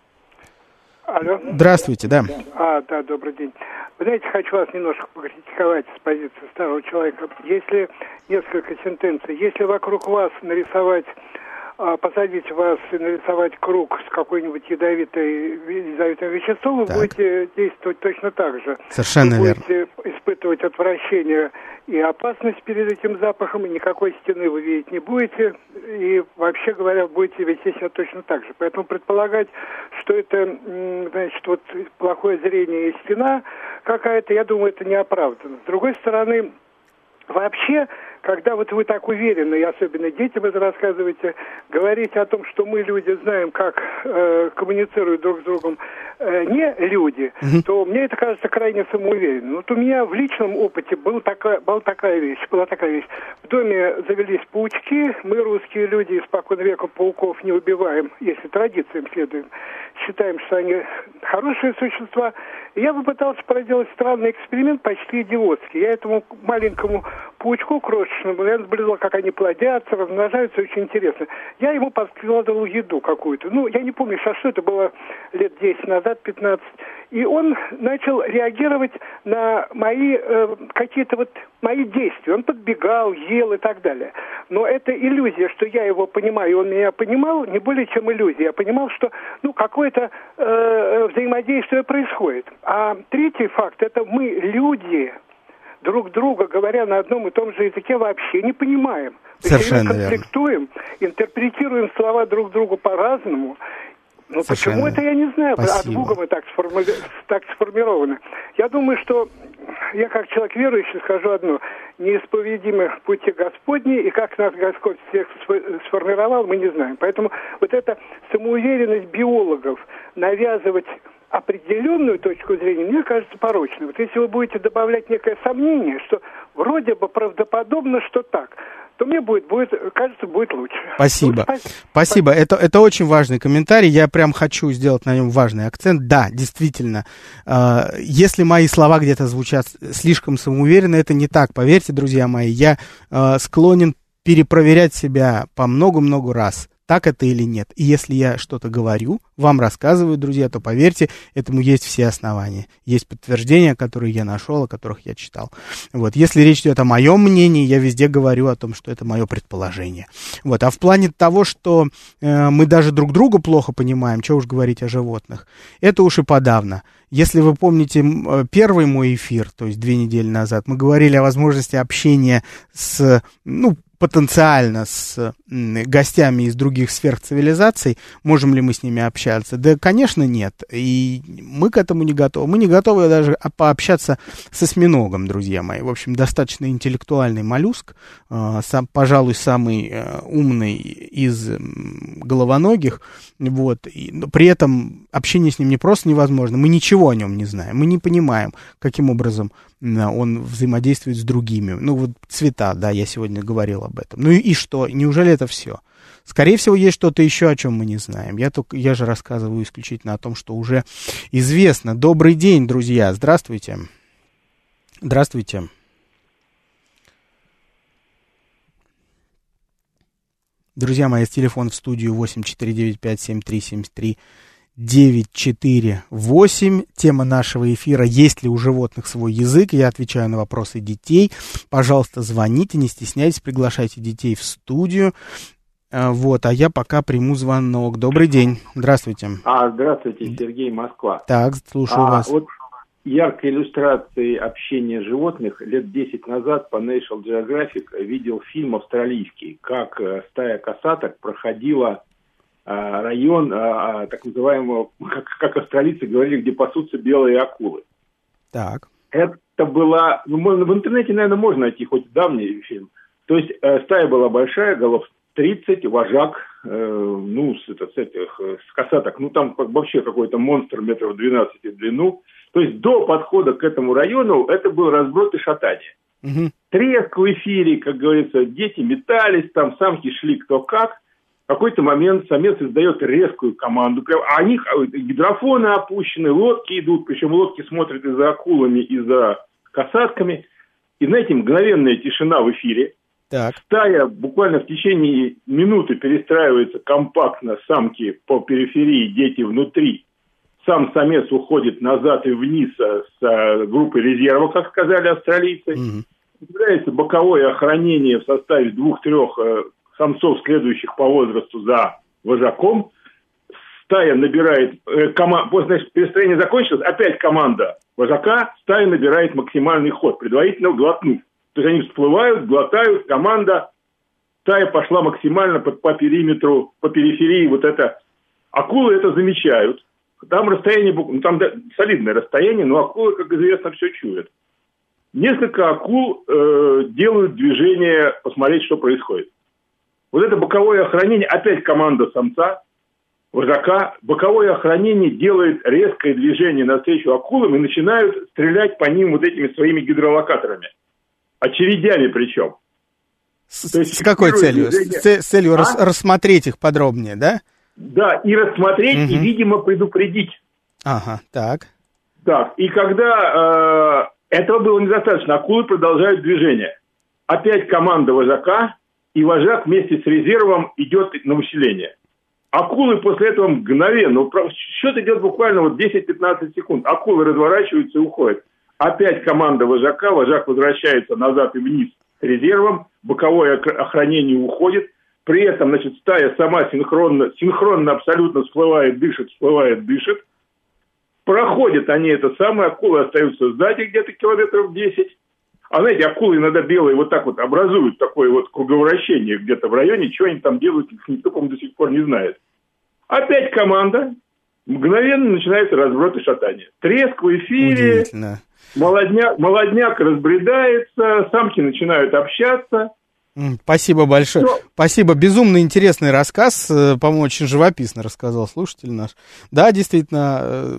Алло. Здравствуйте, да. А, да, добрый день. Вы знаете, хочу вас немножко покритиковать с позиции старого человека. Если несколько сентенций, если вокруг вас нарисовать, посадить вас и нарисовать круг с какой-нибудь ядовитой, ядовитым веществом, вы так. будете действовать точно так же. Совершенно вы верно. будете испытывать отвращение и опасность перед этим запахом, и никакой стены вы видеть не будете, и, вообще говоря, будете вести себя точно так же. Поэтому предполагать, что это, значит, вот плохое зрение и стена какая-то, я думаю, это неоправданно. С другой стороны, вообще, когда вот вы так уверены, и особенно детям это рассказываете, говорите о том, что мы, люди, знаем, как э, коммуницируют друг с другом э, не люди, mm-hmm. то мне это кажется крайне самоуверенным. Вот у меня в личном опыте был такая, была такая вещь, была такая вещь. В доме завелись паучки, мы, русские люди, испокон века пауков не убиваем, если традициям следуем. Считаем, что они хорошие существа. И я попытался проделать странный эксперимент, почти идиотский. Я этому маленькому паучку крошечному, я наблюдал, как они плодятся, размножаются, очень интересно. Я ему подкладывал еду какую-то. Ну, я не помню, сейчас что это было, лет десять назад, пятнадцать. И он начал реагировать на мои э, какие-то вот мои действия. Он подбегал, ел и так далее. Но это иллюзия, что я его понимаю, и он меня понимал, не более чем иллюзия. Я понимал, что ну, какое-то э, взаимодействие происходит. А третий факт, это мы, люди, друг друга, говоря на одном и том же языке, вообще не понимаем. Совершенно мы конфликтуем, интерпретируем слова друг другу по-разному. Ну, почему это, я не знаю. Спасибо. От Бога мы так, сформи... так сформированы. Я думаю, что я как человек верующий скажу одно. Неисповедимы пути Господни, и как нас Господь всех сформировал, мы не знаем. Поэтому вот эта самоуверенность биологов навязывать определенную точку зрения, мне кажется, порочной. Вот если вы будете добавлять некое сомнение, что вроде бы правдоподобно, что так, то мне будет, будет, кажется, будет лучше. Спасибо. Ну, спасибо. Спасибо. Это, это очень важный комментарий. Я прям хочу сделать на нем важный акцент. Да, действительно, э, если мои слова где-то звучат слишком самоуверенно, это не так. Поверьте, друзья мои, я э, склонен перепроверять себя по много-много раз. Так это или нет. И если я что-то говорю, вам рассказываю, друзья, то поверьте, этому есть все основания. Есть подтверждения, которые я нашел, о которых я читал. Вот. Если речь идет о моем мнении, я везде говорю о том, что это мое предположение. Вот. А в плане того, что э, мы даже друг друга плохо понимаем, что уж говорить о животных, это уж и подавно. Если вы помните первый мой эфир, то есть две недели назад, мы говорили о возможности общения с, ну, потенциально с гостями из других сфер цивилизаций, можем ли мы с ними общаться? Да, конечно, нет. И мы к этому не готовы. Мы не готовы даже пообщаться с осьминогом, друзья мои. В общем, достаточно интеллектуальный моллюск, сам, пожалуй, самый умный из головоногих. Вот. И, но при этом общение с ним не просто невозможно. Мы ничего о нем не знаем. Мы не понимаем, каким образом он взаимодействует с другими. Ну, вот цвета, да, я сегодня говорил об этом. Ну и, и что? Неужели это все? Скорее всего, есть что-то еще, о чем мы не знаем. Я, только, я же рассказываю исключительно о том, что уже известно. Добрый день, друзья. Здравствуйте. Здравствуйте. Друзья мои, телефон в студию восемь четыре девять пять семь три семь три девять четыре восемь. Тема нашего эфира: есть ли у животных свой язык? Я отвечаю на вопросы детей. Пожалуйста, звоните, не стесняйтесь, приглашайте детей в студию. Вот, а я пока приму звонок. Добрый день. Здравствуйте. А, здравствуйте, Сергей, Москва. Так, слушаю а, вас. Вот яркой иллюстрацией общения животных лет десять назад по National Geographic видел фильм австралийский, как стая косаток проходила район, так называемого, как, как австралийцы говорили, где пасутся белые акулы. Так. Это была, ну, можно, в интернете, наверное, можно найти хоть давний фильм. То есть э, стая была большая, голов тридцать, вожак, э, ну, с, это, с этих, с косаток, ну, там как, вообще какой-то монстр метров двенадцать в длину. То есть до подхода к этому району это был разброд и шатание. Угу. Треск в эфире, как говорится, дети метались, там самки шли кто как. В какой-то момент самец издает резкую команду. Прям, а у них гидрофоны опущены, лодки идут, причем лодки смотрят и за акулами, и за касатками. И, знаете, мгновенная тишина в эфире. Так. Стая буквально в течение минуты перестраивается компактно, самки по периферии, дети внутри. Сам самец уходит назад и вниз с группой резерва, как сказали австралийцы. Mm-hmm. Появляется боковое охранение в составе двух-трех самцов, следующих по возрасту за вожаком. Стая набирает, э, кома, после перестроения закончилось, опять команда вожака, стая набирает максимальный ход, предварительно глотнув. То есть они всплывают, глотают, команда, стая пошла максимально по, по периметру, по периферии. Вот это. Акулы это замечают. Там расстояние, ну, там солидное расстояние, но акулы, как известно, все чуют. Несколько акул э, делают движение, посмотреть, что происходит. Вот это боковое охранение, опять команда самца, вожака. Боковое охранение делает резкое движение навстречу акулам и начинают стрелять по ним вот этими своими гидролокаторами. Очередями причем. С, есть, с какой целью? С, с целью а? рас, рассмотреть их подробнее, да? Да, и рассмотреть, угу. и, видимо, предупредить. Ага, так. Так, и когда э, этого было недостаточно, акулы продолжают движение. Опять команда вожака, и вожак вместе с резервом идет на усиление. Акулы после этого мгновенно, счет идет буквально вот десять-пятнадцать секунд. Акулы разворачиваются и уходят. Опять команда вожака, вожак возвращается назад и вниз с резервом, боковое охранение уходит. При этом, значит, стая сама синхронно, синхронно абсолютно всплывает, дышит, всплывает, дышит. Проходят они это самое, акулы остаются сзади где-то километров десять. А знаете, акулы иногда белые вот так вот образуют такое вот круговращение где-то в районе, что они там делают, никто, по-моему, до сих пор не знает. Опять команда, мгновенно начинается разброд и шатание. Треск в эфире, молодняк, молодняк разбредается, самки начинают общаться. Спасибо большое. Но... Спасибо. Безумно интересный рассказ. По-моему, очень живописно рассказал слушатель наш. Да, действительно,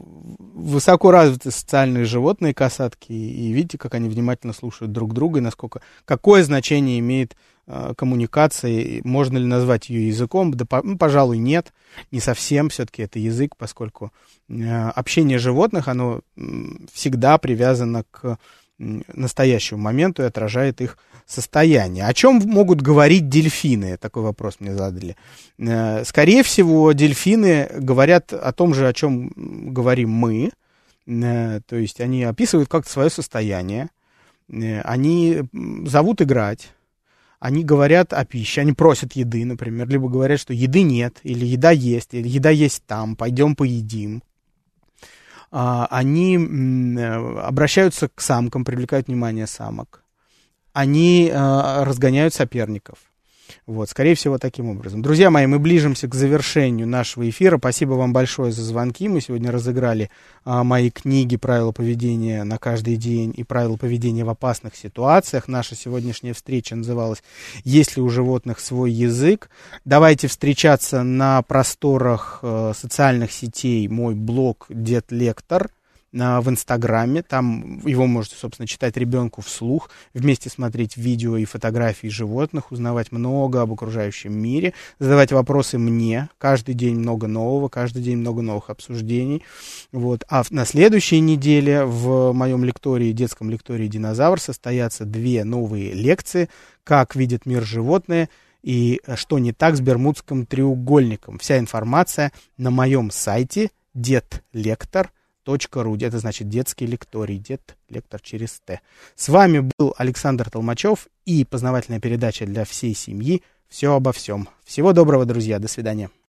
высоко развитые социальные животные, касатки. И видите, как они внимательно слушают друг друга, и насколько, какое значение имеет э, коммуникация. Можно ли назвать ее языком? Да, по, ну, пожалуй, нет. Не совсем все-таки это язык, поскольку э, общение животных, оно э, всегда привязано к настоящему моменту и отражает их состояние. О чем могут говорить дельфины? Такой вопрос мне задали. Скорее всего, дельфины говорят о том же, о чем говорим мы. То есть они описывают как-то свое состояние. Они зовут играть. Они говорят о пище. Они просят еды, например. Либо говорят, что еды нет, или еда есть, или еда есть там, пойдем поедим. они обращаются к самкам, привлекают внимание самок, они разгоняют соперников. Вот, скорее всего, таким образом. Друзья мои, мы ближимся к завершению нашего эфира. Спасибо вам большое за звонки. Мы сегодня разыграли а, мои книги «Правила поведения на каждый день» и «Правила поведения в опасных ситуациях». Наша сегодняшняя встреча называлась «Есть ли у животных свой язык?». Давайте встречаться на просторах э, социальных сетей. Мой блог «Дед Лектор» в Инстаграме, там его можете, собственно, читать ребенку вслух, вместе смотреть видео и фотографии животных, узнавать много об окружающем мире, задавать вопросы мне, каждый день много нового, каждый день много новых обсуждений, вот. А на следующей неделе в моем лектории, детском лектории «Динозавр» состоятся две новые лекции «Как видят мир животные» и «Что не так с Бермудским треугольником». Вся информация на моем сайте дедлектор точка ру. Это значит детский лекторий, дед лектор через Т. С вами был Александр Толмачев и познавательная передача для всей семьи «Все обо всем». Всего доброго, друзья, до свидания.